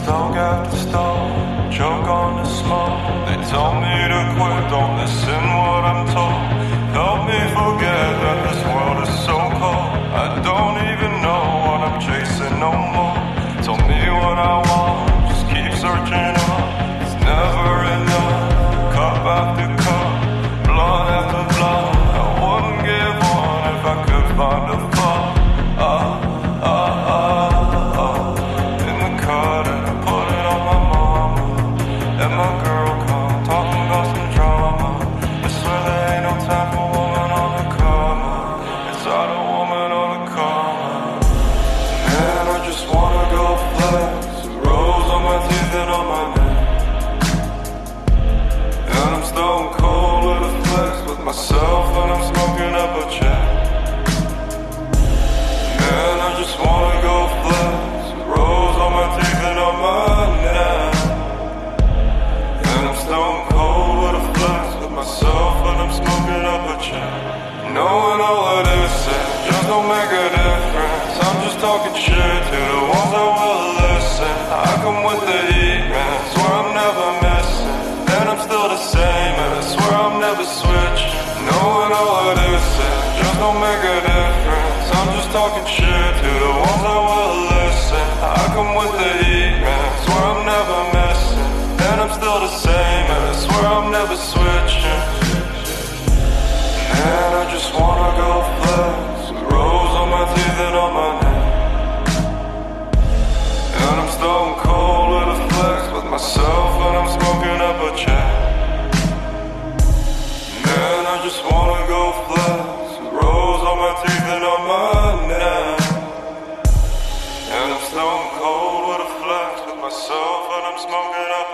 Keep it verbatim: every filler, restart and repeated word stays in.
smoke after smoke, choke on the smoke. They told me to quit, don't listen what I'm told. Help me forget that this world is so cold. I don't even know what I'm chasing no more. Told me what I want, just keep searching up. It's never enough, cup after cup, blood after blood. I wouldn't give one if I could find a fuck. Ah, ah, ah, ah. In the cut and I put it on my mama. And my girl come talking about some drama. I swear there ain't no time for woman on the come up. Inside a woman on the come up. Man, I just wanna go flex. Rose on my teeth and on my neck. And I'm stone cold with a flex with myself and I'm smoking up a check. Man, I just wanna go flex. Rose on my teeth and on my neck. And I'm stone cold with a flex with myself and I'm smoking up a check. Knowing all of this just don't make a difference. I'm just talking shit to the ones that will listen. I come with the heat, man, swear I'm never missing. And I'm still the same, and I swear I'm never switching. Knowing all of this just don't make a difference. I'm just talking shit to the ones that will listen. I come with the heat, man, swear I'm never missing. And I'm still the same, and I swear I'm never switching. Man, I just wanna go flex. Rose on my teeth and on my neck. And I'm stone cold with a flex with myself and I'm smoking up a check. Man, I just wanna go flex. Rose on my teeth and on my neck. And I'm stone cold with a flex with myself and I'm smoking up